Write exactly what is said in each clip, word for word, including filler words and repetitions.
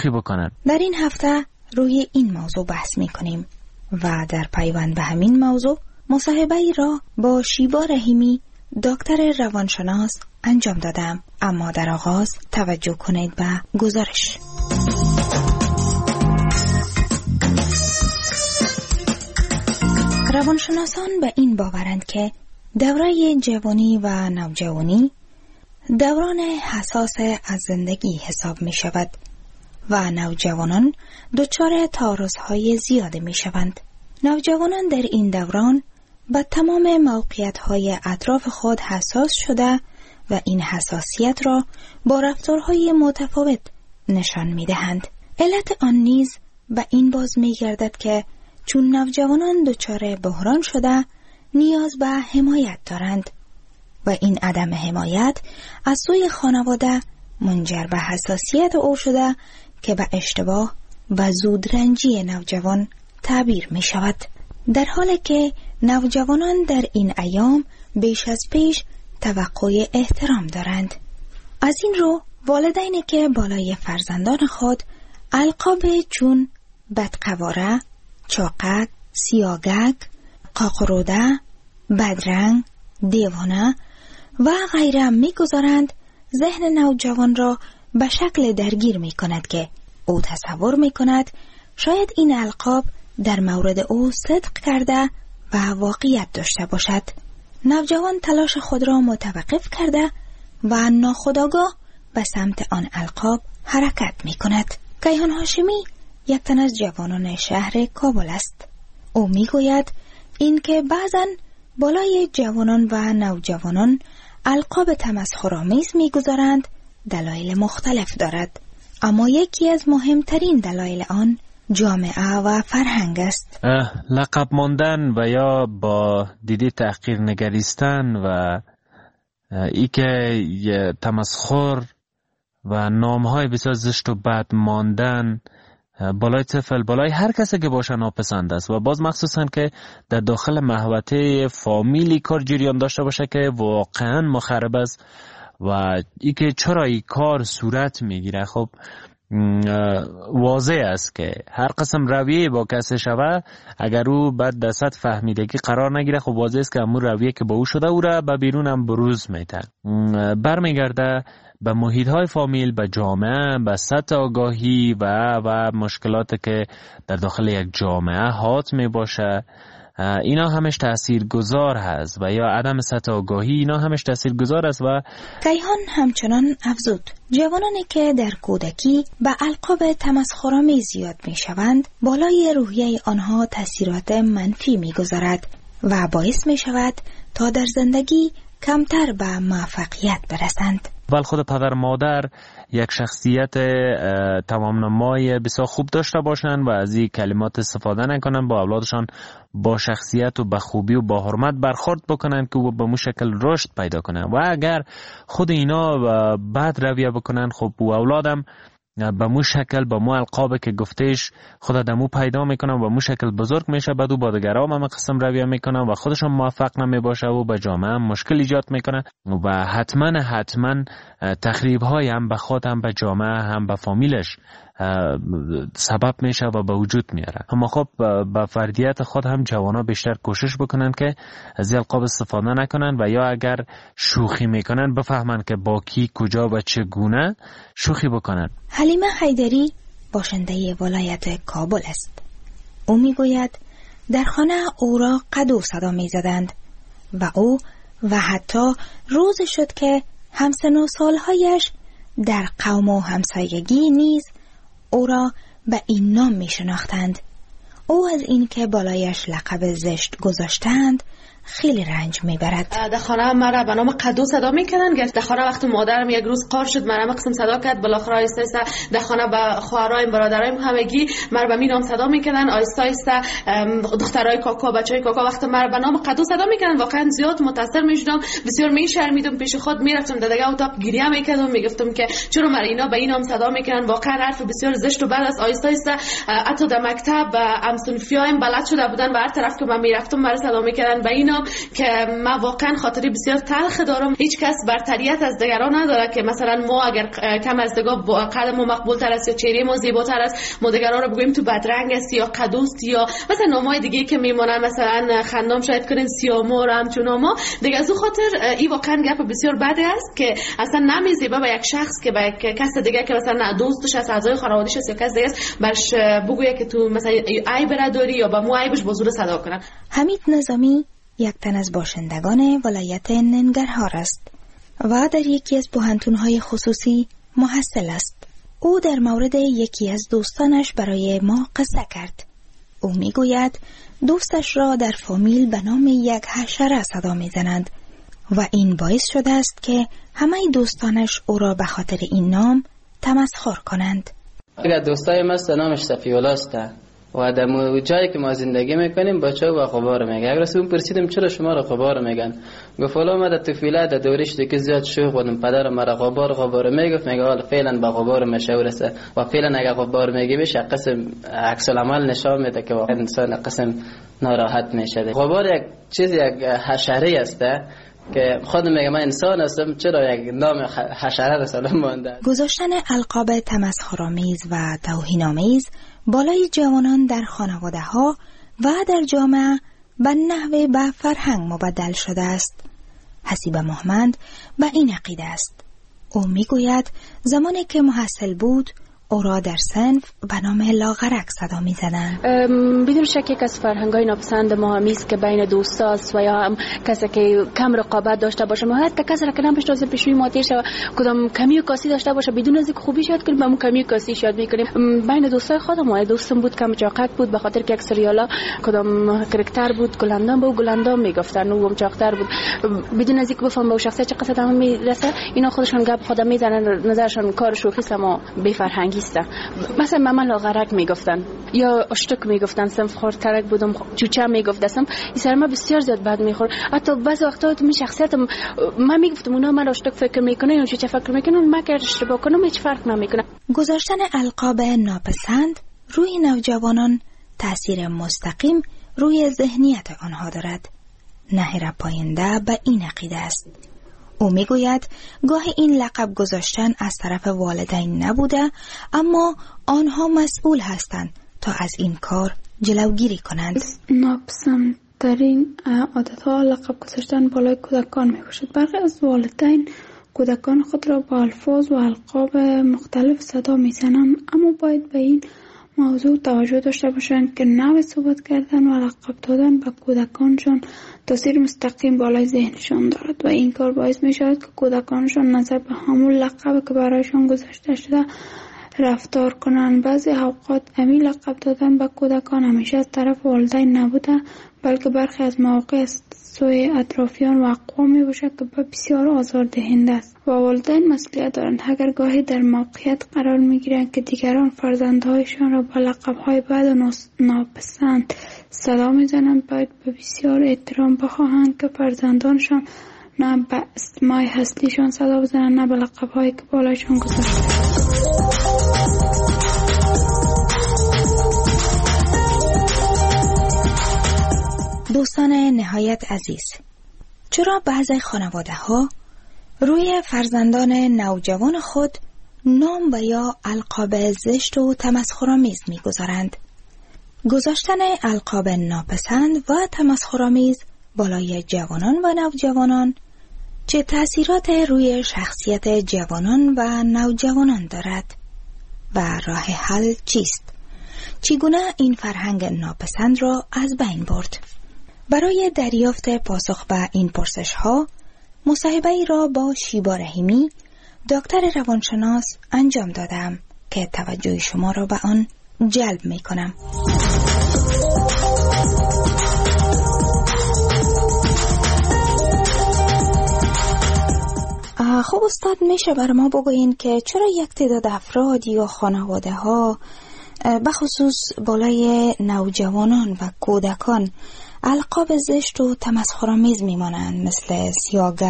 شوخی بکنن. در این هفته روی این موضوع بحث می کنیم و در پیوند به همین موضوع مصاحبه را با شیبا رحیمی دکتر روانشناس انجام دادم. اما در آغاز توجه کنید به گزارش. روانشناسان به این باورند که دوره جوانی و نوجوانی دوران حساس از زندگی حساب می شود و نوجوانان دچار تعارض‌های زیاده می شوند. نوجوانان در این دوران به تمام موقعیت‌های اطراف خود حساس شده و این حساسیت را با رفتارهای متفاوت نشان می دهند. علت آن نیز به این باز می گردد که چون نوجوانان دچار بحران شده نیاز به حمایت دارند و این عدم حمایت از سوی خانواده منجر به حساسیت او شده که به اشتباه و زودرنجی نوجوان تعبیر می شود. در حالی که نوجوانان در این ایام بیش از پیش توقع احترام دارند. از این رو والدینی که بالای فرزندان خود القاب چون بدقواره، چاقک، سیاگک، قاقروده، بدرنگ، دیوانه و غیره می‌گذارند، ذهن نوجوان را به شکل درگیر می‌کند که او تصور می‌کند شاید این القاب در مورد او صدق کرده و واقعیت داشته باشد. نوجوان تلاش خود را متوقف کرده و ناخودآگاه به سمت آن القاب حرکت می‌کند. کیهان هاشمی یک تن از جوانان شهر کابل است. او میگوید این که بعضن بالای جوانان و نوجوانان القاب تمسخرآمیز میگذارند دلایل مختلف دارد، اما یکی از مهمترین دلایل آن جامعه و فرهنگ است. لقب ماندن و یا با دیدی تحقیر نگریستن و ای که تمسخر و نامهای بسیار زشت و بد ماندن بالای طفل، بالای هر کسی که باشه ناپسند است و باز مخصوصا که در داخل محوطه فامیلی کار جریان داشته باشه که واقعا مخرب است و ای که چرا ای کار صورت میگیره. خب واضح است که هر قسم رویه با کسی شوه اگر او بعد در سطح فهمیدگی قرار نگیره، خب واضح است که همون رویه که با او شده او را به بیرون هم بروز میتن. برمیگرده به محیط های فامیل، به جامعه، به سطح آگاهی و و مشکلات که در داخل یک جامعه حاکم می باشه. اینا همش تاثیرگذار هست و یا عدم سطح آگاهی اینا همش تاثیرگذار است. و کیهان همچنان افزود جوانانی که در کودکی به القاب تمسخرآمیز زیاد می شوند بالای روحیه آنها تاثیرات منفی می گذارد و باعث می شود تا در زندگی کمتر به موفقیت برسند. ولی خود پدر مادر یک شخصیت تمام نمای بسیار خوب داشته باشند و از این کلمات استفاده نکنند، با اولادشان با شخصیت و با خوبی و با حرمت برخورد بکنند که او به مو شکل رشد پیدا کنند. و اگر خود اینا بد رویه بکنند، خب او اولادم به مو شکل به مو القاب که گفتش خود دمو پیدا میکنن و مو شکل بزرگ میشه، بعد او با دیگران هم قسم رویه میکنن و خودشون موفق نمیباشه و به جامعه مشکل ایجاد میکنه و حتما حتما تخریب های هم به خود هم به جامعه هم به فامیلش سبب میشه و به وجود میاره. اما خب به فردیت خود هم جوانا بیشتر کوشش بکنن که از القاب استفاده نکنن و یا اگر شوخی میکنن بفهمن که با کی کجا و چگونه شوخی بکنن. حلیمه حیدری باشنده ولایت کابل است. او میگوید در خانه او را قدو صدا میزدند و او و حتی روزی شد که همسن و سالهایش در قوم و همسایگی نیز او را به این نام می شناختند. او از این که بالایش لقب زشت گذاشتند خیلی رنج میبرد. در خانه مرا به نام قدو صدا میکنن. در خانه وقتی مادرم یک روز قار شد مرا قسم صدا کرد، بالاخره آیسته آیسته در خانه به خواهرایم برادرایم همگی مرا به می نام صدا میکنن. آیسته آیسته دخترای کاکا بچهای کاکا وقتی مرا به نام قدو صدا میکنن واقعا زیاد متاثر میشدم، بسیار میشرمیدم، پیش خود میرفتم در دیگه اتاق گریه میکردم، میگفتم که چرا مرا اینا به این نام صدا میکنن، واقعا حرف بسیار زشت و بد است. آیسته آیسته حتی در مکتب همسنفیایم بلد شده بودن و هر طرف که من میرفتم مرا صدا میکردن به این میام که من واقعا خاطری بسیار تلخ دارم. هیچ کس برتریت از دیگران نداره که مثلا ما اگر کم از دیگه با قد ما مقبول تر است یا چهره ما زیباتر است، ما دیگران رو بگوییم تو بدرنگ است یا قدوست یا مثلا نامای دیگه که میمونن، مثلا خندام شاید کنین سیامور همچون ما دیگه. از اون خاطر این واقعا گپ بسیار بده است که اصلا نمیزیبه به یک شخص که به یک کس دیگه که مثلا دوستش است، اعضای خانواده‌اش است یا کس دیگه است برش بگویه که تو مثلا عیب داری یا با مو عیبش با زور صدا کنن. حمید نظامی یک تن از باشندگان ولایت ننگرهار است و در یکی از پوهنتون‌های خصوصی محصل است. او در مورد یکی از دوستانش برای ما قصه کرد. او میگوید دوستش را در فامیل به نام یک حشره صدا میزنند و این باعث شده است که همه دوستانش او را به خاطر این نام تمسخر کنند. اگر دوستای ما است نامش صفی‌الله است و در جایی که ما زندگی میکنیم بچه و غبار میگه. اگر از اون پرسیدم چرا شما را غبار میگن، گفت والا ما در طفولیت در دورش دیگه زیاد شوخ بودم، پدر ما را غبار غبار میگفت، میگه حالا فعلا با غبار مشهور است و فعلا اگر غبار میگه بشه قسم عکس العمل نشان میده که واقعا انسان قسم ناراحت میشه. غبار یک چیز یک حشره است که خود میگه من انسان هستم، چرا یک نام حشره را سلام مونده. گذاشتن القاب تمسخرآمیز و توهین‌آمیز بالای جوانان در خانواده ها و در جامعه به نحو به فرهنگ مبدل شده است. حسیب محمد به این عقیده است. او میگوید زمانی که محصل بود او را در صنف به نام لاغرک صدا می‌زدند. بدون شک یک از فرهنگ‌های ناپسند ما همیست که بین دوستاست و یا هم کسی که کم رقابت داشته باشه، ما حتی کسی را که نمی‌شناسه پیشوی ما تیر کدام کمی و کاسی داشته باشه بدون از اینکه خوبی شاد کنیم، همون کمی و کاسی شاد می‌کنیم. بین دوستای خودم ما دوستم بود کم چاقک بود به خاطر که یک سریالا کدام کاراکتر بود گلندام بود، گلندام میگفتن و هم چاقتر بود، بدون از اینکه بفهم به شخصیت چه قصد هم میرسه. اینا خودشون گپ خودم میزنن، نظرشون کار شوخی است ما بی فرهنگی است. مثلا ماما لاغرک میگفتن یا اشتک میگفتن، صنف خورد ترک بودم چوچه میگفتم. این سر ما بسیار زیاد بد میخورد. حتی بعضی وقتا تو می شخصیتم من میگفتم اونا من اشتک فکر میکنه یا چوچه فکر میکنه، من که اشتباه کنم هیچ فرق نمیکنه. گذاشتن القاب ناپسند روی نوجوانان تأثیر مستقیم روی ذهنیت آنها دارد. نهر پاینده به این عقیده است. او میگوید گاهی این لقب گذاشتن از طرف والدین نبوده، اما آنها مسئول هستند تا از این کار جلوگیری کنند. ناپسندترین عادتها لقب گذاشتن بالای کودکان می باشد. برخی از والدین کودکان خود را با الفاظ و القاب مختلف صدا می زنند، اما باید به این موضوع توجه داشته باشند که نوع صحبت کردن و لقب دادن به کودکانشان تاثیر مستقیم بالای ذهنشان دارد و این کار باعث می شود که کودکانشان نظر به همون لقب که برایشان گذاشته شده رفتار کنند. بعضی اوقات همین لقب دادن به کودکان همیشه از طرف والدین نبوده، بلکه برخی از مواقع از سوی اطرافیان و اقوام می باشد که بسیار آزار دهنده است و والدین مسئولیت دارند. اگر گاهی در موقعیت قرار می گیرند که دیگران فرزندهایشان را با لقب‌های بد و ناپسند صدا می زنند، باید به بسیار احترام بخواهند که فرزندانشان نه به اسمای هستیشان صدا بزنند نه به لقب‌هایی که بالایشان گذاشته. دوستان نهایت عزیز، چرا بعضی خانواده ها روی فرزندان نوجوان خود نام و یا القاب زشت و تمسخرآمیز می‌گذارند؟ گذاشتن القاب ناپسند و تمسخرآمیز بالای جوانان و نوجوانان چه تأثیرات روی شخصیت جوانان و نوجوانان دارد و راه حل چیست؟ چگونه این فرهنگ ناپسند را از بین برد؟ برای دریافت پاسخ به این پرسش ها مصاحبه‌ای را با شیبا رحیمی دکتر روانشناس انجام دادم که توجه شما را به آن جلب می کنم. خب استاد، میشه بر ما بگوین که چرا یک تعداد افراد یا خانواده ها بخصوص بالای نوجوانان و کودکان القاب زشت و تمسخرآمیز میمانند، مثل سیاگک،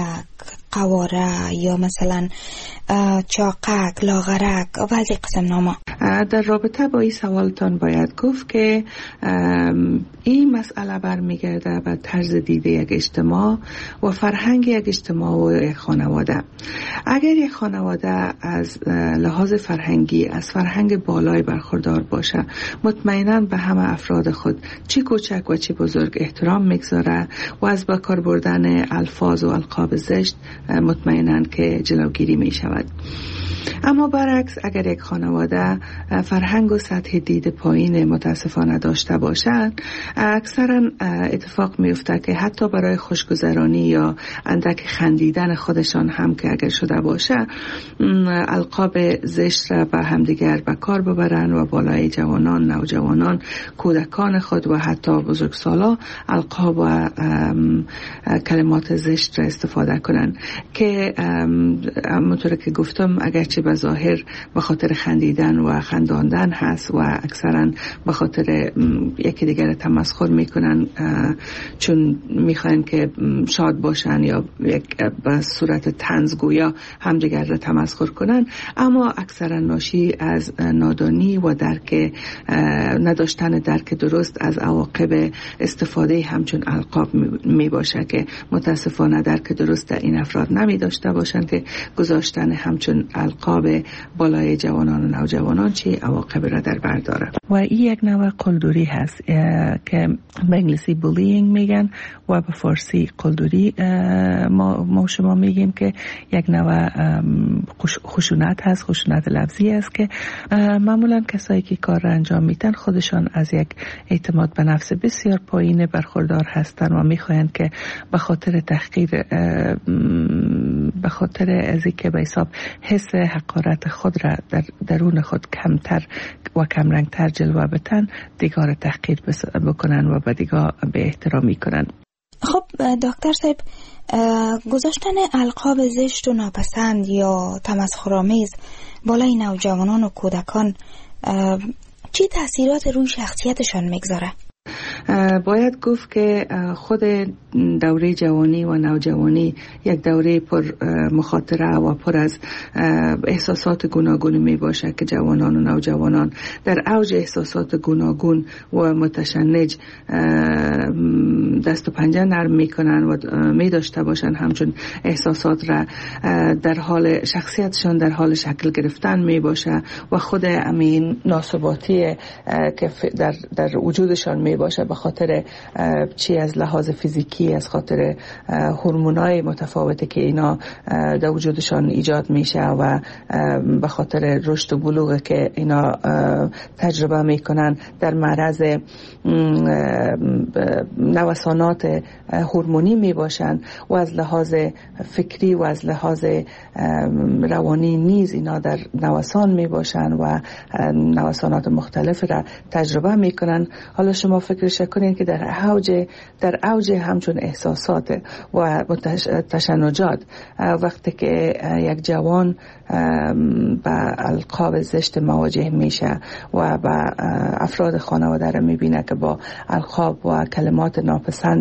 قواره یا مثلا چاقک، لاغرک و از این قسم نامه؟ در رابطه با این سوالتان باید گفت که این مسئله برمیگرده به طرز دیده یک اجتماع و فرهنگ یک اجتماع و یک خانواده. اگر یک خانواده از لحاظ فرهنگی از فرهنگ بالای برخوردار باشه، مطمئناً به همه افراد خود چی کوچک و چی بزرگ احترام میگذاره و از به کار بردن الفاظ و القاب زشت مطمئناً که جلوگیری می شود. اما برعکس اگر یک خانواده فرهنگ و سطح دید پایین متاسفانه داشته باشند، اکثرا اتفاق میفته که حتی برای خوشگذرانی یا اندک خندیدن خودشان هم که اگر شده باشه، القاب زشت را به همدیگر به کار ببرن و بالای جوانان، نوجوانان، کودکان خود و حتی بزرگسالا القاب و کلمات زشت را استفاده کنن که همونطور که گفتم اگرچه به ظاهر به خاطر خندیدن و خنداندن هست و اکثرا به خاطر یکی دیگر تمسخر میکنن چون میخواین که شاد باشن یا یک به صورت طنزگویا همدیگر را تمسخر کنن، اما اکثرا ناشی از نادانی و درک نداشتن درک درست از عواقب استفاده همچون القاب می باشه که متاسفانه درک درست در این افراد نمی داشته باشند که گذاشتن همچون القاب بالای جوانان و نوجوانان چی عواقب را در بر داره. و این یک نوع قلدری هست که به انگلیسی بولینگ میگن و به فارسی قلدری ما, ما شما میگیم که یک نوع خشونت هست، خشونت لفظی است که معمولا کسایی که کار را انجام میدن خودشان از یک اعتماد به نفس بسیار پایین برخوردار هستند و میخواین که به خاطر تحقیر، به خاطر از اینکه به حساب حس حقارت خود را در درون خود کمتر و کمرنگتر جلوه بدن، دیگر تحقیر بکنن و به دیگر به احترامی کنن. خب دکتر صاحب، گذاشتن القاب زشت و ناپسند یا تمسخرآمیز بالای نوجوانان و کودکان چی تأثیرات روی شخصیتشان میگذاره؟ باید گفت که خود دوره جوانی و نوجوانی یک دوره پر مخاطره و پر از احساسات گوناگون می باشه که جوانان و نوجوانان در اوج احساسات گوناگون و متشنج دست و پنجه نرم می کنن و می داشته باشن همچون احساسات را در حال شخصیتشان در حال شکل گرفتن می باشه و خود امین ناثباتی که در, در وجودشان می باشه به خاطر چی از لحاظ فیزیکی، از خاطر هورمونای متفاوتی که اینا در وجودشان ایجاد میشه و به خاطر رشد و بلوغ که اینا تجربه میکنن در معرض نوسانات هورمونی میباشن و از لحاظ فکری و از لحاظ روانی نیز اینا در نوسان میباشن و نوسانات مختلف را تجربه میکنن. حالا شما فکرش کنین که در اوج در اوج همچون احساسات و تشنجات وقتی که یک جوان با القاب زشت مواجه میشه و با افراد خانواده را میبینه که با القاب و کلمات ناپسند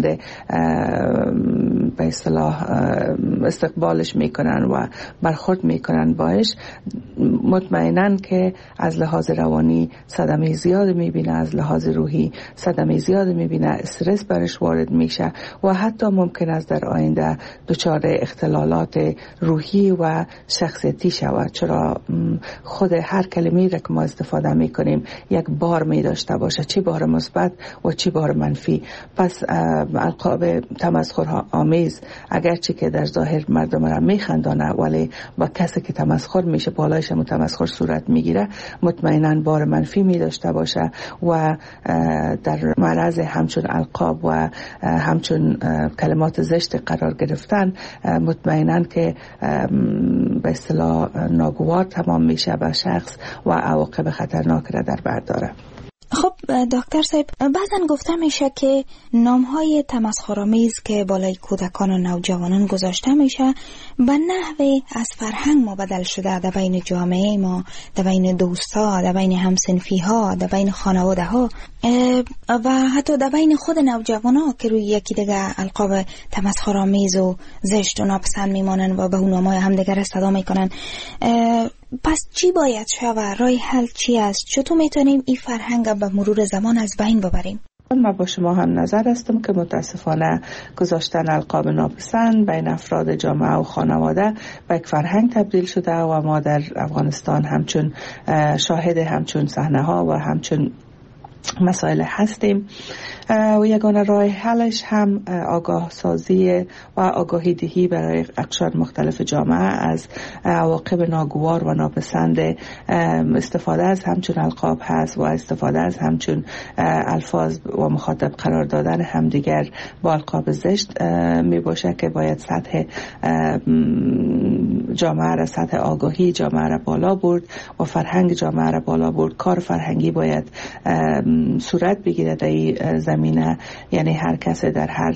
به اصطلاح استقبالش میکنن و برخورد میکنن باش، مطمئنن که از لحاظ روانی صدمه زیاد میبینه، از لحاظ روحی صدمه زیاد میبینه، استرس برش وارد میشه و حتی ممکن است در آینده دچار اختلالات روحی و شخصیتی شود، چرا خود هر کلمه‌ای را که ما استفاده میکنیم یک بار می داشته باشه، چی بار مثبت و چی بار منفی. پس القاب تمسخر آمیز اگرچه که در ظاهر مردم را میخندانه ولی با کسی که تمسخر میشه بالایش هم تمسخر صورت میگیره، مطمئنا بار منفی می داشته باشه و در معرض همچون القاب و همچون کلمات زشت قرار گرفتن مطمئنا که به اصطلاح ناگوار تمام میشه به شخص و عواقب خطرناک را در بر داره. خب دکتر صاحب، بعضن گفته میشه که نامهای تمسخرآمیز که بالای کودکان و نوجوانان گذاشته میشه به نحوی از فرهنگ مبدل شده در بین جامعه ما، در بین دوستا، در بین همسنفی ها، در بین خانواده ها و حتی در بین خود نوجوان ها که روی یکی دیگه القاب تمسخرآمیز و زشت و ناپسند میمانن و به اون نامای همدیگر صدا میکنن. پس چی باید شود؟ راه حل چی است؟ چطور میتونیم این فرهنگ به مرور زمان از بین ببریم؟ من با شما هم نظر هستم که متاسفانه گذاشتن القاب ناپسند بین افراد جامعه و خانواده به یک فرهنگ تبدیل شده و ما در افغانستان همچون شاهد همچون صحنه ها و همچون مسائل هستیم و یگانه راه حلش هم آگاه سازی و آگاهی دهی برای اقشار مختلف جامعه از عواقب ناگوار و ناپسند استفاده از همچون القاب هست و استفاده از همچون الفاظ و مخاطب قرار دادن همدیگر با القاب زشت می باشه که باید سطح جامعه را، سطح آگاهی جامعه را بالا برد و فرهنگ جامعه را بالا برد. کار فرهنگی باید صورت بگیره در این زمینه، یعنی هر کس در هر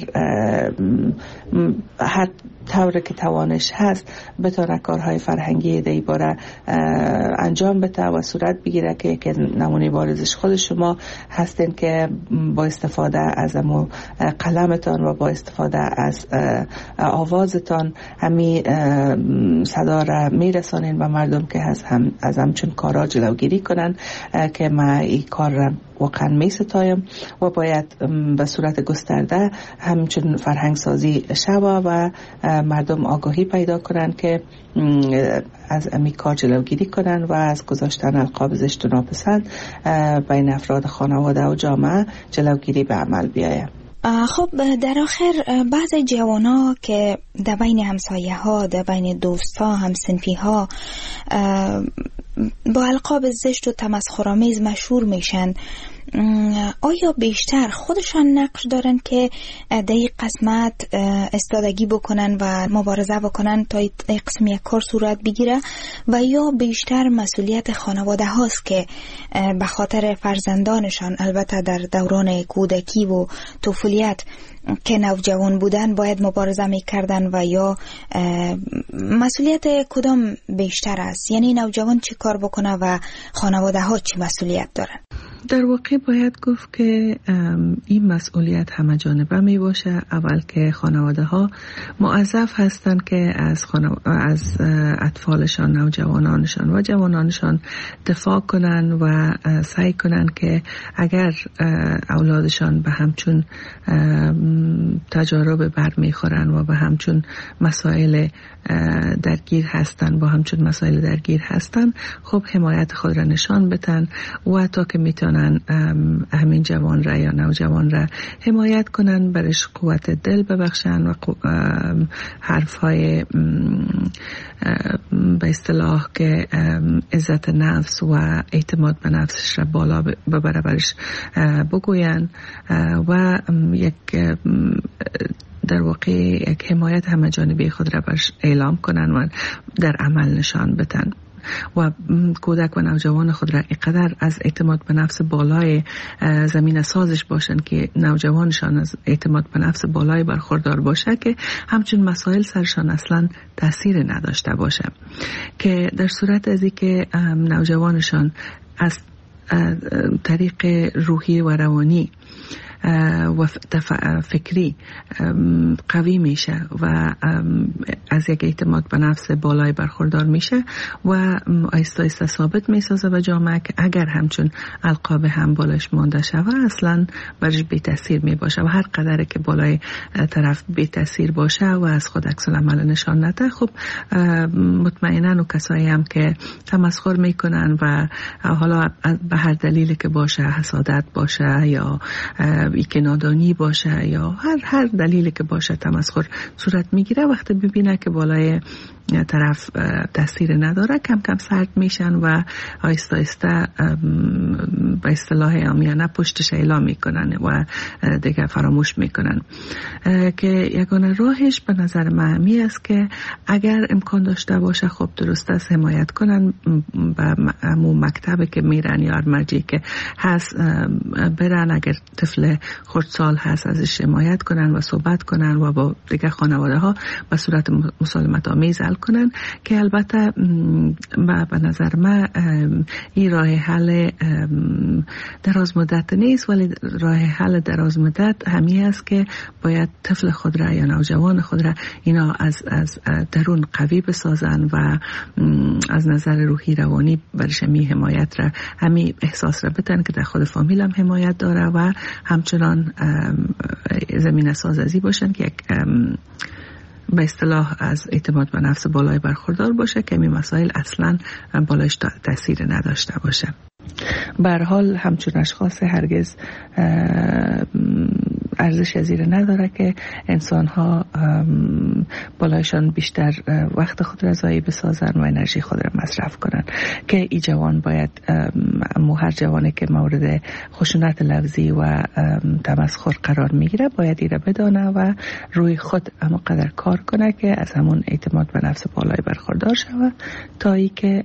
هر طوری که توانش هست بتونه کارهای فرهنگی در این باره انجام بده و صورت بگیره که که نمونه بارزش خود شما هستین که با استفاده از امو قلمتان و با استفاده از آوازتان همی صدا را میرسانین به مردم که از هم از همچون کارا جلوگیری کنن که ما این کار را واقعا می ستایم و باید به صورت گسترده همچون فرهنگ سازی شوه و مردم آگاهی پیدا کنن که از امی کار جلوگیری کنن و از گذاشتن القاب زشت و ناپسند بین افراد خانواده و جامعه جلوگیری به عمل بیاید. خب در آخر بعض جوانا که در بین همسایه ها، در بین دوست ها، همسنفی ها با القاب زشت و تمسخرآمیز مشهور میشن، آیا بیشتر خودشان نقش دارن که در این قسمت استادگی بکنن و مبارزه بکنن تا این قسم یک کار صورت بگیره و یا بیشتر مسئولیت خانواده هاست که به خاطر فرزندانشان، البته در دوران کودکی و طفولیت که نوجوان بودن، باید مبارزه میکردن و یا مسئولیت کدام بیشتر است؟ یعنی نوجوان چی کار بکنه و خانواده ها چی مسئولیت دارن؟ در واقع باید گفت که این مسئولیت همه جانبه می باشه. اول که خانواده ها موظف هستند که از, از اطفالشان، نوجوانانشان و جوانانشان دفاع کنن و سعی کنن که اگر اولادشان به همچون تجارب بر می خورن و به همچون مسائل درگیر هستن با همچون مسائل درگیر هستن، خب حمایت خود را نشان بدن و تا که میتونن همین جوان را یا نوجوان را حمایت کنن، برش قوت دل ببخشن و حرفهای به اصطلاح که عزت نفس و اعتماد به نفسش را بالا ببره برش بگوین و یک در واقع یک حمایت همه جانبی خود را برش اعلام کنن و در عمل نشان بدن و کودک و نوجوان خود را اینقدر از اعتماد به نفس بالای زمین سازش باشند که نوجوانشان از اعتماد به نفس بالای برخوردار باشه که همچون مسائل سرشان اصلا تاثیر نداشته باشه، که در صورت از اینکه نوجوانشان از طریق روحی و روانی و فکری قوی میشه و از یک اعتماد به نفس بالای برخوردار میشه و آیسته آیسته ثابت میسازه به جامعه که اگر همچون القاب هم بالش مانده شوه اصلا برش بی تاثیر میباشه و هر قدر که بالای طرف بی تاثیر باشه و از خود عکس العمل نشان نده، خب مطمئنا و کسایی هم که تمسخر میکنن و حالا به هر دلیلی که باشه، حسادت باشه یا ای که نادانی باشه یا هر هر دلیلی که باشه تمسخر صورت میگیره، وقتی ببینه که بالای طرف تاثیر نداره کم کم سرد میشن و آیسته آیسته به اصطلاح عامیانه پشتش اعلام میکنن و دیگه فراموش میکنن. که یگانه راهش به نظر من همی است که اگر امکان داشته باشه خب درست است حمایت کنن به همون مکتبی که میرن یا مرجعی که هست برن، اگر طفل خردسال هست ازش حمایت کنن و صحبت کنن و با دیگه خانواده ها به صورت مسالمت آمیز حل کنن. که البته به نظر من این راه حل دراز مدت نیست، ولی راه حل دراز مدت همی است که باید طفل خود را یا نوجوان خود را اینا از از درون قوی بسازن و از نظر روحی روانی برش می حمایت را همی احساس را بدن که در خود فامیل هم حمایت داره و همچنان زمین سازی باشن که یک به اصطلاح از اعتماد به نفس بالای برخوردار باشه که این مسائل اصلا بالایش تاثیر نداشته باشه. به هر حال همچون اشخاص هرگز ارزش زیر نداره که انسان ها بالایشان بیشتر وقت خود را ضایع بسازن و انرژی خود را مصرف کنن. که ای جوان باید مو هر جوانی که مورد خشونت لفظی و تمسخر قرار میگیره باید ایره بدانه و روی خود اما قدر کار کنه که از همون اعتماد به نفس بالای برخوردار شود تا ای که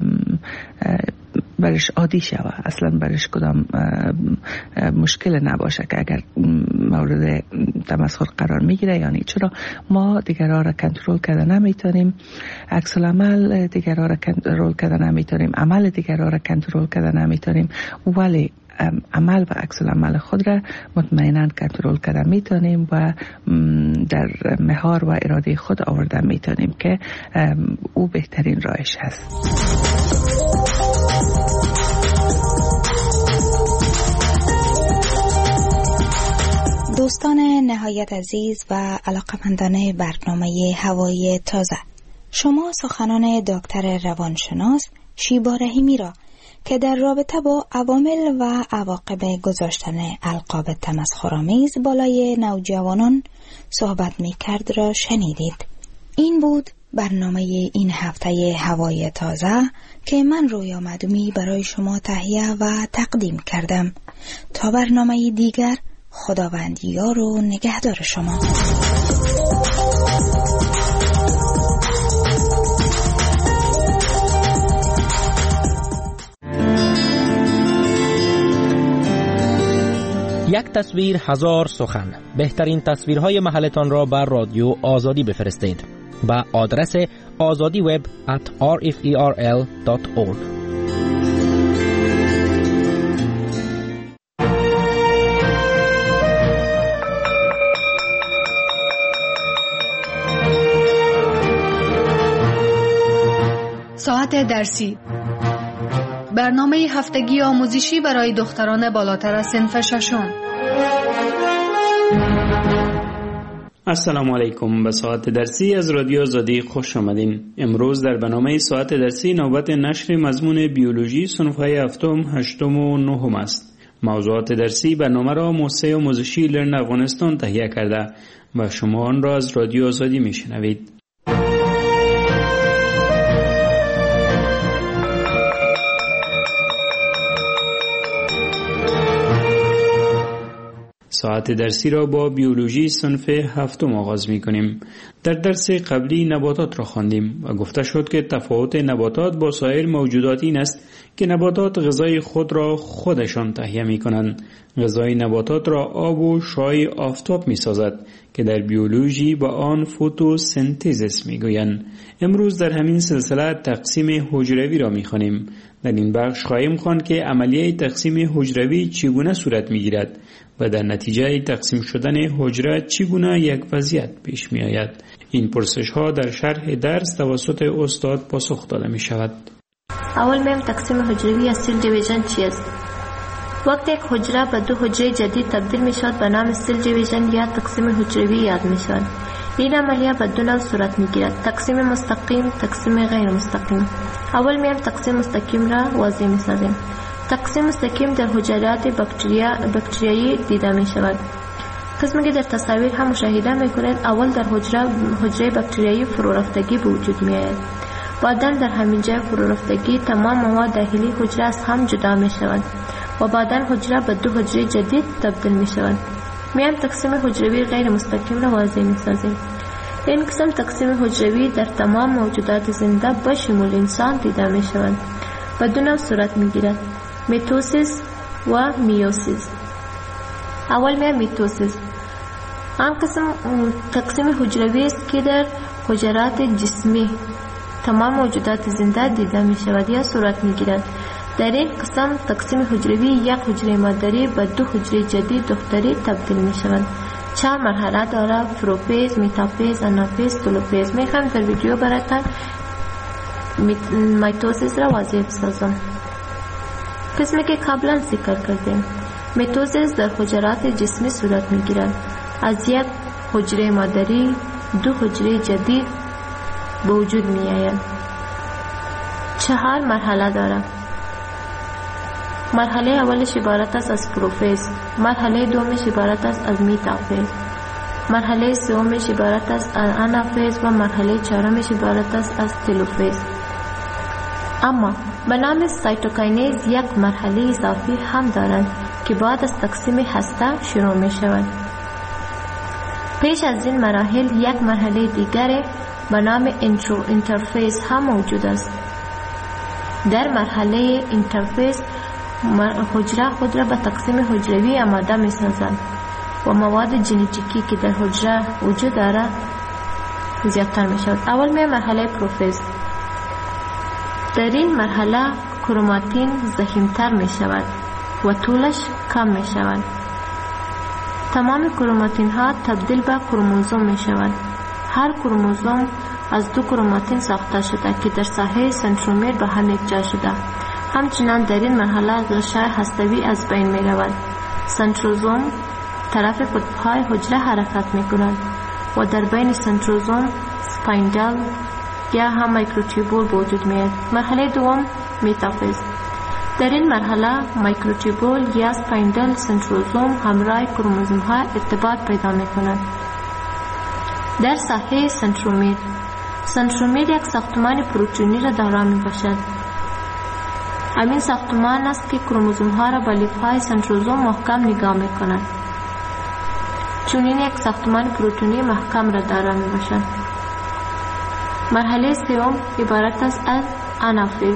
برش عادی شود، اصلا برش کدام مشکل نباشه که اگر مورد تمسخر قرار میگیره. یعنی چرا ما دیگران را کنترل کرده نمیتونیم، عکس العمل دیگران را کنترل کرده نمیتونیم، عمل دیگران را کنترل کرده نمیتونیم، ولی عمل و عکس العمل خود را مطمئنا کنترل کرده میتونیم و در مهار و اراده خود آورده میتونیم که او بهترین راهش هست. دوستان نهایت عزیز و علاقمندان برنامه هوای تازه، شما سخنان دکتر روانشناس شیبا رحیمی را که در رابطه با عوامل و عواقب گذاشتن القاب تمسخرآمیز بالای نوجوانان صحبت می کرد را شنیدید. این بود برنامه این هفته هوای تازه که من رویا مدومی برای شما تهیه و تقدیم کردم. تا برنامه دیگر، خداوند یار و نگهدار شما. یک تصویر هزار سخن. بهترین تصویرهای محلتان را بر رادیو آزادی بفرستید با آدرس آزادی وب ات آر اف ای آر ال دات اورگ. ساعت درسی، برنامه هفتگی آموزشی برای دختران بالاتر از صنف ششم. السلام علیکم. به ساعت درسی از رادیو آزادی خوش آمدین. امروز در برنامه ساعت درسی نوبت نشر مضمون بیولوژی صنف‌های هفتم، هشتم و نهم است. موضوعات درسی برنامه را موسسه آموزشی لرن افغانستان تهیه کرده و شما آن را از رادیو آزادی میشنوید. ساعت درسی را با بیولوژی صنف هفتم آغاز می کنیم. در درس قبلی نباتات را خواندیم و گفته شد که تفاوت نباتات با سایر موجودات این است که نباتات غذای خود را خودشان تهیه می کنند. غذای نباتات را آب و شعاع آفتاب می سازد که در بیولوژی با آن فتوسنتز می گویند. امروز در همین سلسله تقسیم حجروی را می خوانیم. در این بخش خواهیم خواند که عملیه تقسیم حجروی چگونه صورت می گیرد و در نتیجه تقسیم شدن حجره چگونه یک وضعیت پیش می آید. این پرسش ها در شرح درس توسط استاد پاسخ داده می شود. اول میم تقسیم حجروی یا سیل دیویژن چیست؟ وقتی یک حجره به دو حجره جدید تبدیل می شود به نام سیل دیویژن یا تقسیم حجروی یاد می شود. این عملیه به دو نوع صورت می گیرد: تقسیم مستقیم، تقسیم غیر مستقیم. اول میم تقسیم مستقیم را واضح می سازیم. تقسیم مستقیم در حجرات باکتریا باکتریایی دیده می شود. قسمی که در تصاویر هم مشاهده می کنید، اول در حجره حجره باکتریایی فرو رفتگی به وجود می آید. بعداً در همین جای فرو رفتگی تمام مواد داخلی حجره از هم جدا می شود و بعدا حجره به دو حجره جدید تبدیل می شود. میایم تقسیم حجروی غیر مستقیم را واضح می سازیم. این قسم تقسیم حجروی در تمام موجودات زنده به شمول انسان دیده می شود و دو نوع صورت می گیرد: میتوسیس و میوسیس. اول میایم میتوسیس. آن قسم تقسیم حجروی است که در حجرات جسمی تمام موجودات زنده دیده می شود یا صورت می گیرد. در این قسم تقسیم حجروی یک حجره مادری به دو حجره جدید دختری تبدیل می شود. چهار مرحله داره: پروفیز، میتافیز، آنافیز، تلوفیز. می خواهم در ویدیو براتان میتوسیس را واضح بسازم. قسمی که قبلا ذکر کردیم، میتوسیس در حجرات جسمی صورت می گیرد. از یک حجره مادری دو حجره جدید به وجود می آید. چهار مرحله دارد. مرحله اولش عبارت است از پروفیز، مرحله دومش عبارت است از میتافیز، مرحله سومش عبارت است از آنافیز و مرحله چهارمش عبارت است از تلوفیز. اما به نام سایتوکاینیز یک مرحله اضافی هم دارد که بعد از تقسیم هسته شروع می شود. پیش از این مراحل یک مرحله دیگر به نام انترو اینترفیز هم موجود است. در مرحله اینترفیز حجره خود را به تقسیم حجروی آماده می سازند و مواد ژنتیکی که در حجره وجود دارد زیادتر می شود. اول می مرحله پروفیز. در این مرحله کروماتین ضخیم‌تر می شود و طولش کم می شود. تمام کروماتین ها تبدیل به کروموزوم می شود. هر کروموزوم از دو کروماتین ساخته شده که در ساحه سنترومیر به هم یکجا شده. همچنان در این مرحله غشای هسته‌ای از بین می رود. سنتروزوم طرف قطب‌های حجره حرکت می کند و در بین سنتروزوم سپایندل یا هم میکروتوبول وجود می آید. مرحله دوم میتافیز. در این مرحله میکروتوبول یا سپایندل سنتروزوم همراه کروموزوم ها ارتباط پیدا می کند. در ساحه سنترومیر، سنترومیر یک ساختمان پروتئینی را دارا می باشد. همین ساختمان است که کروموزوم ها را به لیف‌های سنتروزوم محکم نگاه می کند. چون این یک ساختمان پروتئینی محکم را دارا می باشد. مرحله سوم عبارت است از آنافیز.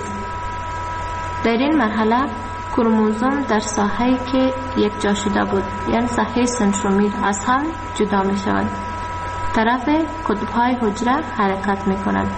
در این مرحله کروموزوم در ساحه‌ای که یک جا شده بود یعنی ساحه سنترومیر از هم جدا می شود. طرف قطب‌های حجره حرکت می کند.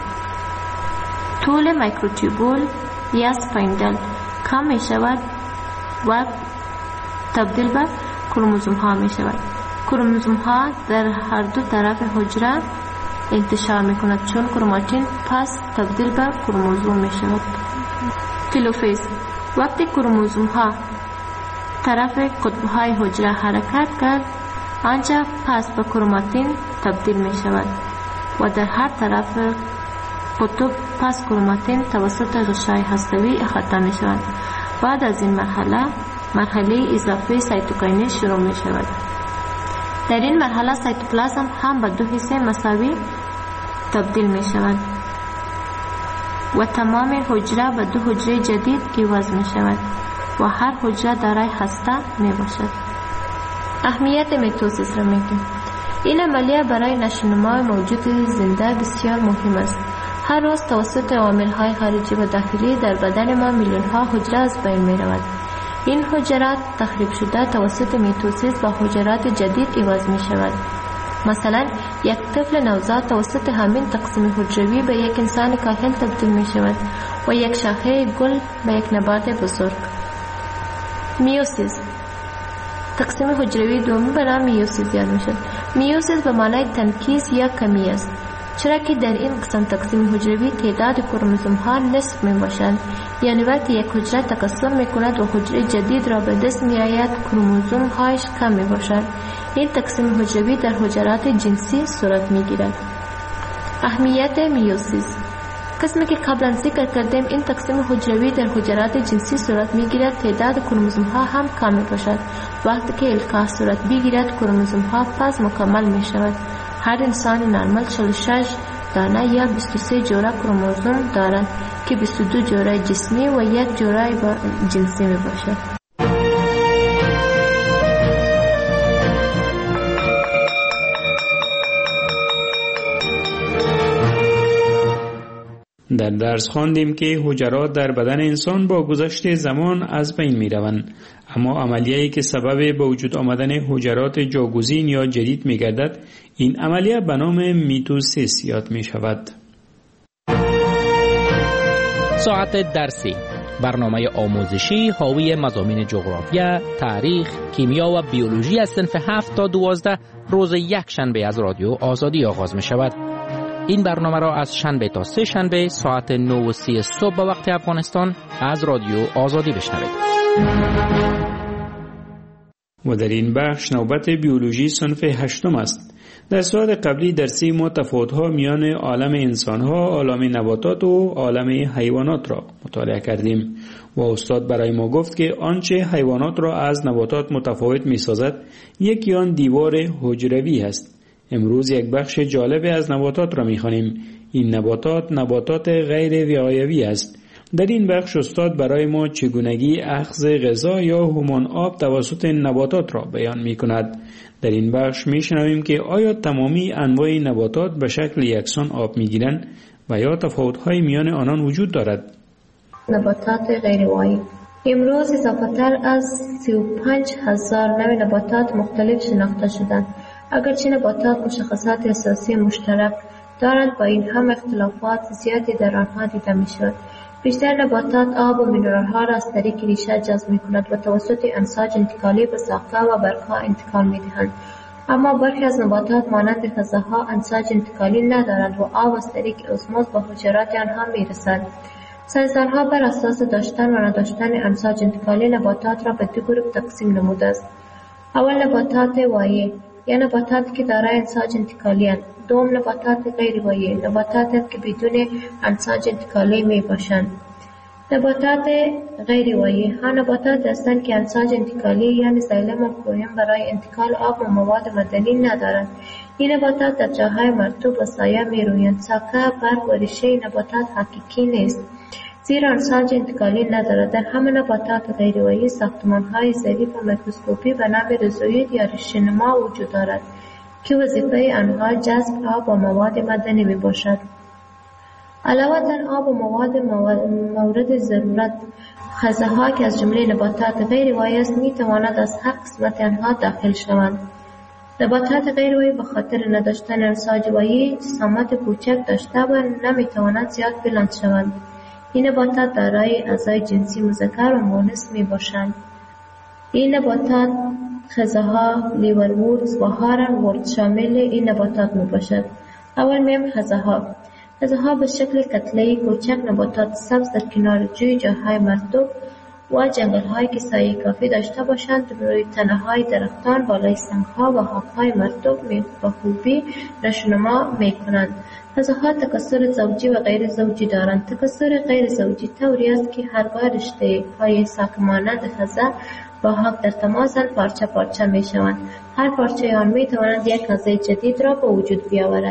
طول میکروتوبول یا سپایندل کم می شود و تبدیل به کروموزوم ها می شود. کروموزوم ها در هر دو طرف حجره انتشار می کند چون کروماتین پس تبدیل به کروموزوم می شود. تلوفیز. وقتی کروموزوم ها طرف قطب های حجره حرکت کرد آنجا پس به کروماتین تبدیل می شود و در هر طرف قطب پس کروماتین توسط غشای هسته‌ای احاطه می شود. بعد از این مرحله مرحله اضافه سایتوکاینز شروع می شود. در این مرحله سایتوپلازم هم به دو حصه مساوی تبدیل می شود و تمام حجره به دو حجره جدید عوض می شود و هر حجره دارای هسته می باشد. اهمیت میتوسیس را میگیم. این عملیه برای نشوونما موجود زنده بسیار مهم است. هر روز توسط عوامل‌های خارجی و داخلی در بدن ما میلیون‌ها حجره از بین می‌رود. این حجرات تخریب شده توسط میتوسیس با حجرات جدید عوض می‌شود. مثلا یک طفل نوزاد توسط همین تقسیم حجروی به یک انسان کاهل تبدیل می‌شود و یک شاخه گل به یک نبات بزرگ. میوسیس. تقسیم حجروی دومی به نام میوسیس یاد می‌شود. میوسیس به معنای تنکیس یا کمی است. چرا که در این قسم تقسیم حجروی تعداد کروموزوم ها نصف می باشند، یعنی وقتی یک حجره تقسم می کند و حجره جدید را به دست می آید کروموزوم هایش کم می باشند. این تقسیم حجروی در حجرات جنسی صورت می گیرد. اهمیت میوسیس. قسمی که قبلا ذکر کردیم این تقسیم حجروی در حجرات جنسی صورت می گیرد تعداد کروموزوم ها هم کم می باشد. وقتی که القاح صورت بگیرد کروموزوم ها پس مکمل می شود. هر انسان نرمال چهل و شش دانه یا بیست و سه جوره کروموزوم دارد که بیست و دو جوره جسمی و یک جوره جنسی می باشد. در درس خواندیم که حجرات در بدن انسان با گذشت زمان از بین می روند، اما عملیه‌ای که سبب به وجود آمدن حجرات جاگزین یا جدید می گردد، این عملیه به نام میتوسیس یاد می شود. ساعت درسی، برنامه آموزشی حاوی مضامین جغرافیا، تاریخ، کیمیا و بیولوژی از صنف هفت تا دوازده روز یک شنبه از رادیو آزادی آغاز می شود. این برنامه را از شنبه تا سه شنبه ساعت نه و سی صبح به وقت افغانستان از رادیو آزادی بشنوید. و در این بخش نوبت بیولوژی صنف هشتم است. در ساعت قبلی درسی ما تفاوت‌ها میان عالم انسان‌ها، عالم نباتات و عالم حیوانات را مطالعه کردیم و استاد برای ما گفت که آنچه حیوانات را از نباتات متفاوت می‌سازد یکی آن دیوار حجروی است. امروز یک بخش جالب از نباتات را می‌خوانیم. این نباتات نباتات غیر وقایوی است. در این بخش استاد برای ما چگونگی اخذ غذا یا همان آب توسط نباتات را بیان می‌کند. در این بخش می‌شنویم که آیا تمامی انواع نباتات به شکل یکسان آب می‌گیرند و یا تفاوت‌های میان آنان وجود دارد؟ نباتات غیروایی امروز اضافه‌تر از سی و پنج هزار نوع نباتات مختلف شناخته شدند. اگرچه نباتات مشخصات اساسی مشترک دارند، با این هم اختلافات زیادی در آنها دیده می‌شود. بیشتر نباتات آب و مینرال‌ها را از طریق ریشه جذب می‌کنند و توسط امزاج انتقالی به ساقه و برگ‌ها انتقال می‌دهند. اما برخی از نباتات مانند غذاها امزاج انتقالی ندارند و آب از طریق اسموز به حجرات آنها می‌رسد. ساینس‌دان‌ها بر اساس داشتن و نداشتن امزاج انتقالی نباتات را به دو گروه تقسیم نموده است. اول نباتات وایع یا نباتاتی که دارای امزاج انتقالی اند. دوم نباتات غیر وایع، نباتات که بدون امزاج انتقالی می باشند. نباتات غیر وایع ها نباتات هستند که امزاج انتقالی یعنی زایلم و فلویم برای انتقال آب و مواد معدنی ندارند. این نباتات در جاهای مرطوب و سایه می رویند. ساقه، برگ و ریشه نباتات حقیقی نیست، زیرا امزاج انتقالی ندارد. در همه نباتات غیر وایع ساختمان‌های ظریف و میکروسکوپی به نام ریزوید یا ریشه‌نما وجود دارد که وظیفه آنها جذب آب و مواد معدنی می باشد. علاوه بر آب و مواد مورد ضرورت، غذاها که از جمله نباتات غیر وایع است می تواند از هر قسمت آنها داخل شوند. نباتات غیر وایع به خاطر نداشتن امزاج وایع جسامت کوچک داشته و نمی توانند زیاد بلند شوند. این نباتات دارای اعضای جنسی مذکر و مؤنث می باشند. این نباتات غذاها لیوروردز و هارنورد شامل این نباتات می باشد. اول میم غذاها. غذاها به شکل کتله‌ای کوچک نباتات سبز در کنار جوی، جاهای مرطوب و جنگل‌هایی که سایه کافی داشته باشند روی تنه‌های درختان، بالای سنگ‌ها و خاک‌های مرطوب می به خوبی نشوونما می‌کنند. غذاها تکثر زوجی و غیر زوجی دارند. تکثر غیر زوجی طوری است که هرگاه رشته‌های ساق مانند غذا با حق در تماسند پارچه پارچه می شوند. هر پارچه آن می تواند یک غذای جدید را به وجود بیاورد.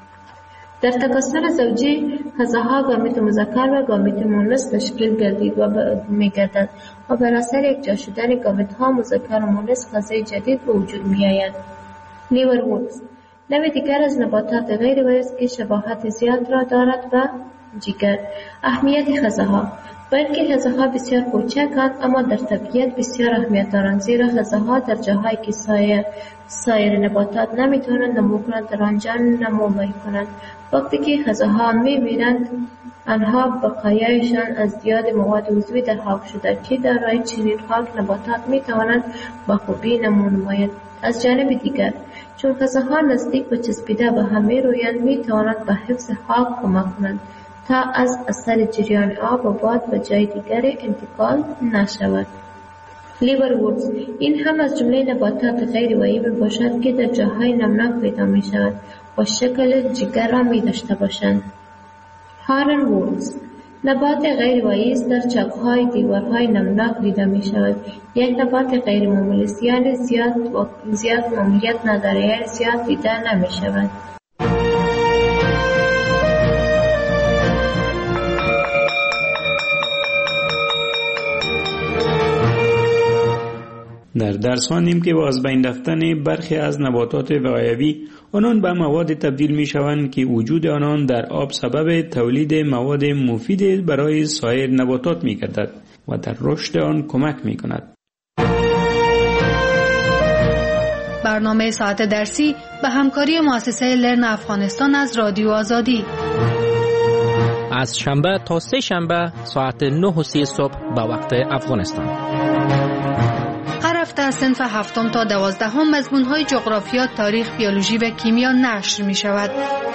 در تکثر زوجی غذاها گامیت مذکر و گامیت مؤنث تشکیل گردید و می گردد و بر اثر یکجا شدن گامیت ها مذکر و مؤنث غذای جدید به وجود می آید. لیوروردز نوع دیگر از نباتات غیر وایع است که شباهت زیاد را دارد به جگر. اهمیت غذاها. بلکه غذاها بسیار کوچکند اما در طبیعت بسیار اهمیت دارند، زیرا غذاها در جاهایی که سایر سایر نباتات نمیتوانند نمو کنند در آنجا نمو میکنند. وقتی که غذاها میمیرند آنها بقایایشان از زیاد مواد عضوی در خاک شده که در رای چنین خاک نباتات میتوانند با خوبی نمو نمایند. از جانب دیگر چون غذاها نزدیک به چسبیده به هم میرویند میتوانند به حفظ خاک کمک کنند تا از اثر جریان آب و باد به جای دیگر انتقال نشود. لیوروردز این هم از جمله نباتات غیر وایع می باشد که در جاهای نمناک پیدا می شود و شکل جگر را می داشته باشند. هارنوردز نبات غیر وایع است، در چاک‌های دیوارهای نمناک دیده می شود. یک نبات غیر معمولی است، یعنی زیاد و زیاد معمولیت ندارد، یعنی زیاد دیده نمی شود. در درس خواندیم که با از بین رفتن برخی از نباتات وقایوی آنان به مواد تبدیل می شوند که وجود آنان در آب سبب تولید مواد مفید برای سایر نباتات می گردد و در رشد آن کمک می کند. برنامه ساعت درسی به همکاری مؤسسه لرن افغانستان از رادیو آزادی از شنبه تا سه شنبه ساعت نه و سی صبح به وقت افغانستان. هر هفته از صنف هفتم تا دوازدهم مضمون‌های جغرافیا، تاریخ، بیولوژی و کیمیا نشر می شود.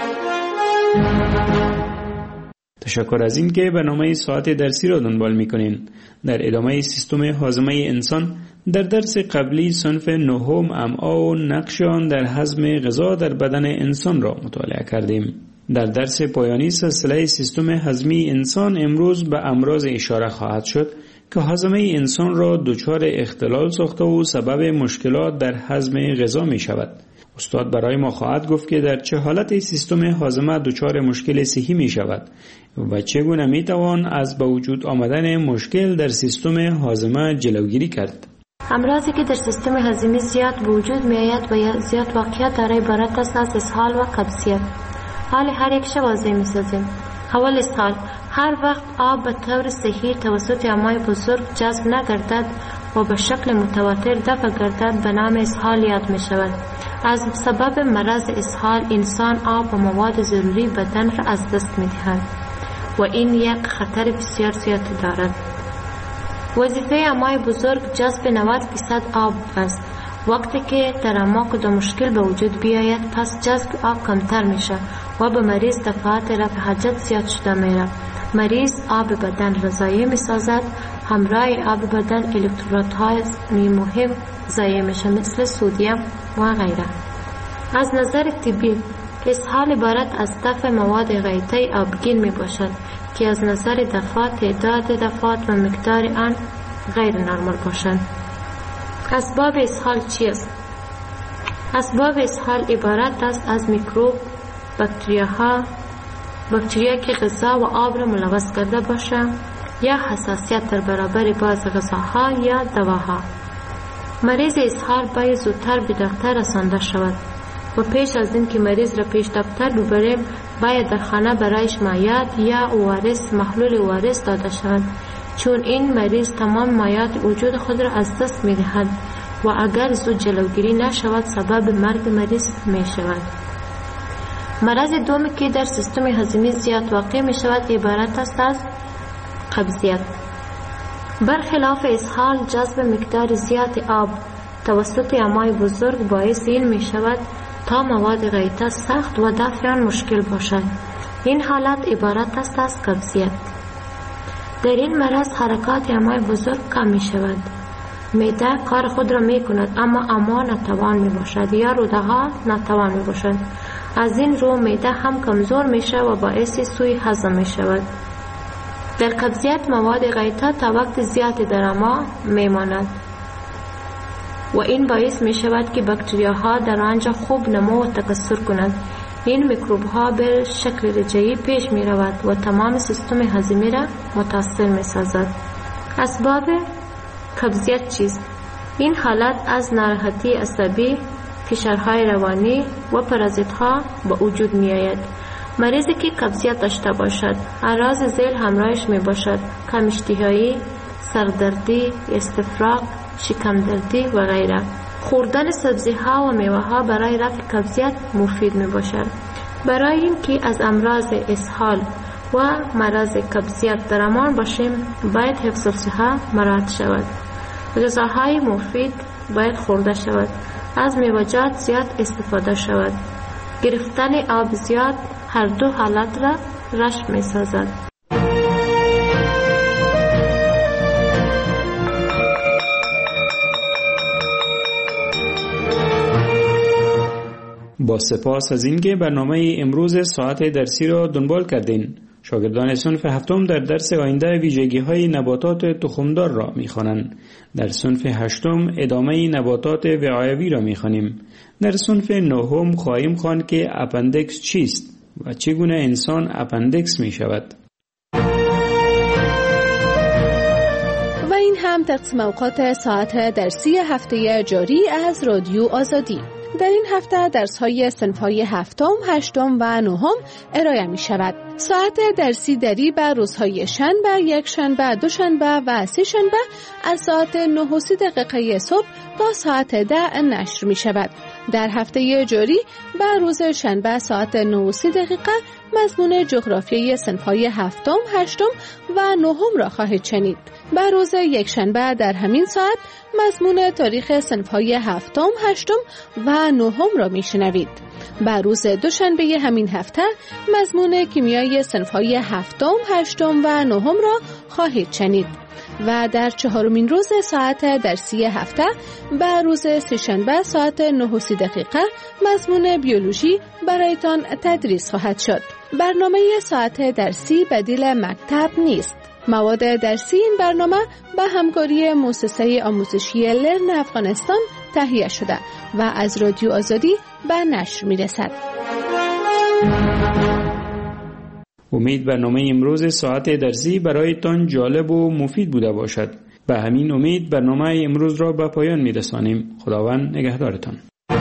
تشکر از این که برنامه ساعت درسی را دنبال می کنین. در ادامه سیستم هاضمه انسان در درس قبلی صنف نهم امعا و نقش آن در هضم غذا در بدن انسان را مطالعه کردیم. در درس پایانی سلسله سیستم هضمی انسان امروز به امراض اشاره خواهد شد که هاضمه انسان را دچار اختلال ساخته و سبب مشکلات در هضم غذا می شود. استاد برای ما خواهد گفت که در چه حالت سیستم هاضمه دچار مشکل صحی می شود و چگونه می توان از به وجود آمدن مشکل در سیستم هاضمه جلوگیری کرد. امراضی که در سیستم هضمی زیاد به وجود می آید و زیاد واقعیت دارای عبارت است از اسهال و قبضیت. حال هر یک شو واضح می سازیم. اول اسهال، هر وقت آب به طور صحیح توسط امعای بزرگ جذب نگردد و به شکل متواتر دفع گردد به نام اسهال یاد می شود. از سبب مرض اسهال انسان آب و مواد ضروری بدن را از دست می دهد و این یک خطر بسیار زیادی دارد. وظیفه امعای بزرگ جذب نود درصد آب است. وقتی که در امعا کدام مشکل به وجود بیاید پس جذب آب کمتر می شود و به مریض دفعات رفع حاجت زیاد شده می رود. مریض آب بدن را ضایع می سازد. همراه آب بدن الکترودهای مهم ضایع می شود مثل سدیم و غیره. از نظر طبی اسهال عبارت از دفع مواد غیطی آبگین می باشد که از نظر دفعات تعداد دفعات و مقدار آن غیر نرمال باشند. اسباب اسهال چیست؟ اسباب اسهال عبارت است از میکروب، باکتریاها، باکتریا که غذا و آب را ملوث کرده باشند یا حساسیت در برابر بعض غذاها یا دواها. مریض اسهال باید زودتر به دکتر رسانده شود و پیش از این که مریض را پیش دکتر ببریم باید در خانه برایش مایعات یا اوارس محلول اوارس داده شود، چون این مریض تمام مایعات وجود خود را از دست می دهد و اگر زود جلوگیری نشود سبب مرگ مریض می شود. مرض دومی که در سیستم هضمی زیاد واقع می شود عبارت است از قبضیت. برخلاف اسهال جذب مقدار زیاد آب توسط امعای بزرگ باعث این می شود تا مواد غیطه سخت و دفع آن مشکل باشد. این حالت عبارت است از قبضیت. در این مرض حرکات امعای بزرگ کم می شود. معده کار خود را می کند اما امعا ناتوان می باشد یا روده ها ناتوان می باشد. از این رو معده هم کمزور می شود و باعث سوء هضم می شود. در قبضیت مواد غیطه تا وقت زیادی در امعا می ماند و این باعث می شود که باکتریاها در آنجا خوب نمو و تکثر کنند. این میکروب ها به شکل رجعی پیش می رود و تمام سیستم هضمی را متاثر می سازد. اسباب قبضیت چیست؟ این حالت از ناراحتی عصبی، فشارهای روانی و پرازیت ها به وجود می آید. مریضی که قبضیت داشته باشد اعراض ذیل همراهش می باشد: کم اشتهایی، سردردی، استفراغ، شکم دردی و غیره. خوردن سبزی ها و میوه ها برای رفع قبضیت مفید می باشد. برای اینکه از امراض اسهال و مرض قبضیت در امان باشیم باید حفظ الصحه مراعات شود. غذاهای مفید باید خورده شود. از میوه‌جات زیاد استفاده شود. گرفتن آب زیاد هر دو حالت را رشد می سازد. با سپاس از اینکه برنامه امروز ساعت درسی را دنبال کردین. شاگردان صنف هفتم در درس آینده ویژگی‌های نباتات تخمدار را می‌خوانند. در صنف هشتم ادامه نباتات وقایوی را می‌خوانیم. در صنف نهم خواهیم خواند که اپندکس چیست و چگونه انسان اپندکس می‌شود. و این هم تقسیم اوقات ساعت درسی هفته جاری از رادیو آزادی. در این هفته درس‌های صنف‌های هفتم، هشتم و نهم ارائه می‌شود. ساعت درسی دری بر روزهای شنبه، یک شنبه، دو شنبه و سه شنبه از ساعت نه و سی دقیقه صبح تا ساعت ده نشر می‌شود. در هفته جاری بر روز شنبه ساعت نه و سی دقیقه مضمون جغرافیای صنف‌های هفتم، هشتم و نهم را خواهید شنید. بر روز یک شنبه در همین ساعت مضمون تاریخ صنف‌های هفتم، هشتم و نهم را میشنوید. بر روز دوشنبه همین هفته مضمون کیمیای صنف‌های هفتم، هشتم و نهم را خواهید شنید. و در چهارمین روز ساعت درسی هفته بر روز سه‌شنبه ساعت نه و سی دقیقه مضمون بیولوژی برایتان تدریس خواهد شد. برنامه ساعت درسی بدیل مکتب نیست. مواد درسی این برنامه به همکاری مؤسسه آموزشی لرن افغانستان تهیه شده و از رادیو آزادی به نشر میرسد. امید برنامه امروز ساعت درسی برایتان جالب و مفید بوده باشد. به همین امید برنامه امروز را به پایان میرسانیم. خداوند نگهدارتان.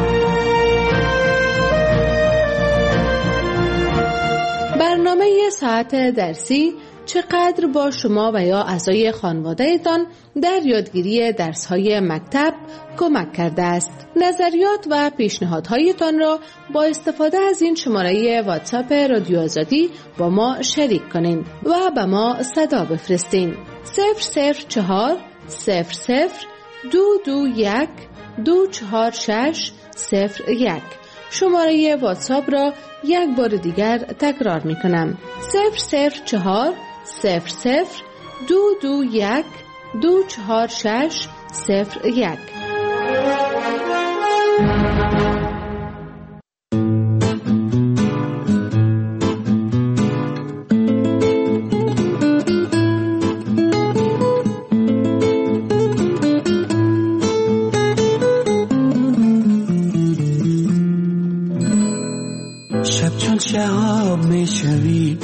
برنامه ساعت درسی چقدر با شما و یا اعضای خانواده‌تان در یادگیری درس‌های مکتب کمک کرده است. نظریات و پیشنهادهایتان را با استفاده از این شماره واتساپ رادیو آزادی با ما شریک کنین و به ما صدا بفرستین. صفر صفر چهار صفر صفر دو دو یک دو چهار شش صفر یک. شماره واتساپ را یک بار دیگر تکرار می کنم. صفر صفر چهار صفر صفر دو دو یک دو چهار شش صفر یک. شب چون شهاب می شوی،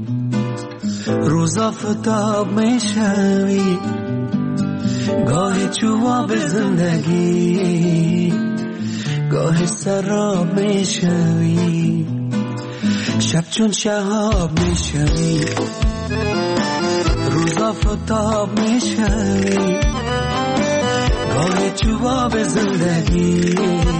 روز آفتاب می شوی، گاه چوب زندگی، گاه سراب می شوی. شب چون شهاب می شوی، روز آفتاب می شوی، گاه چوب زندگی،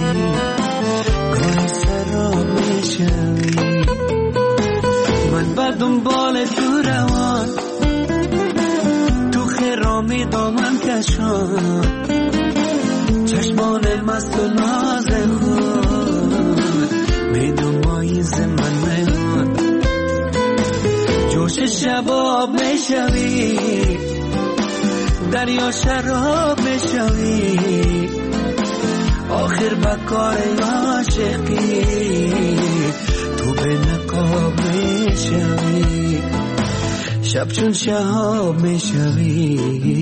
گاه سراب می شوی. من بر دنبال تو روان، تو خرامی دامن کشان، چشمان مست و ناز خود می دنبایی زمن میان. جوش شباب می شوی، دریا شراب می شوی، آخر بکار عاشقی تو به نقاب می شوی. شب چون شهاب می شوی.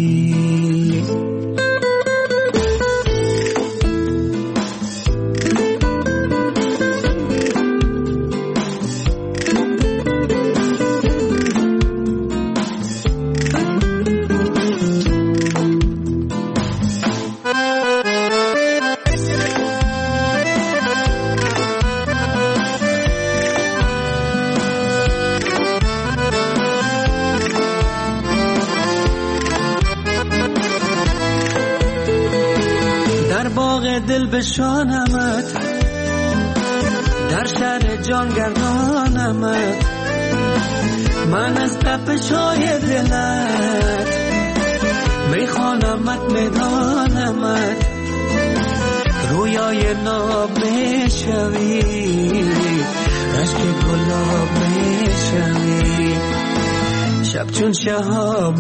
دل بشانمت، در شهر جان گردانمت، من از تپش های دلت میخوانمت میدانمت. رویای ناب میشوی، عشق گلاب میشوی. شب چون شهاب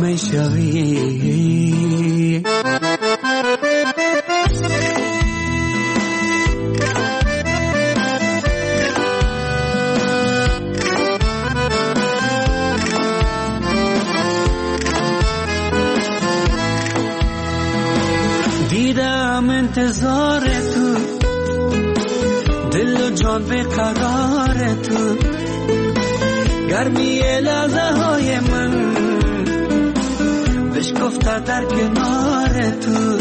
میشوی. دیدم انتظار تو، دل و جان به قرار تو، گرمی لحظه های من بشکفته در کنار تو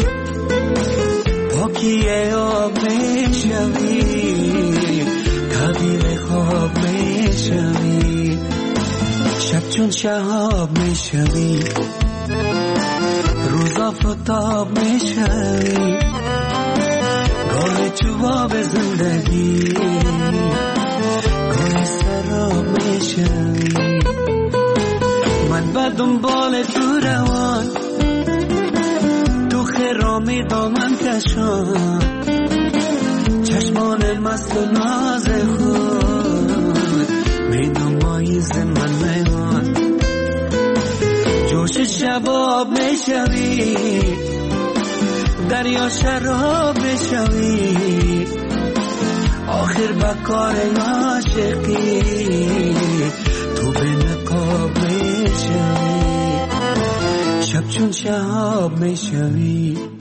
پاکی آب میشوی تعبیر خواب میشوی شب چون شهاب میشوی روزا فتاب میشوی گاه چوباب زندگی گاه سراب میشوی من به دنبال تو روان تو خرامی دامن کشان چشمان مست و ناز خود می نمایز من میوان جوش شباب میشوی دریا شراب میشوی آخر بکار عاشقی تو به نقاب میشوی شب چون شهاب میشوی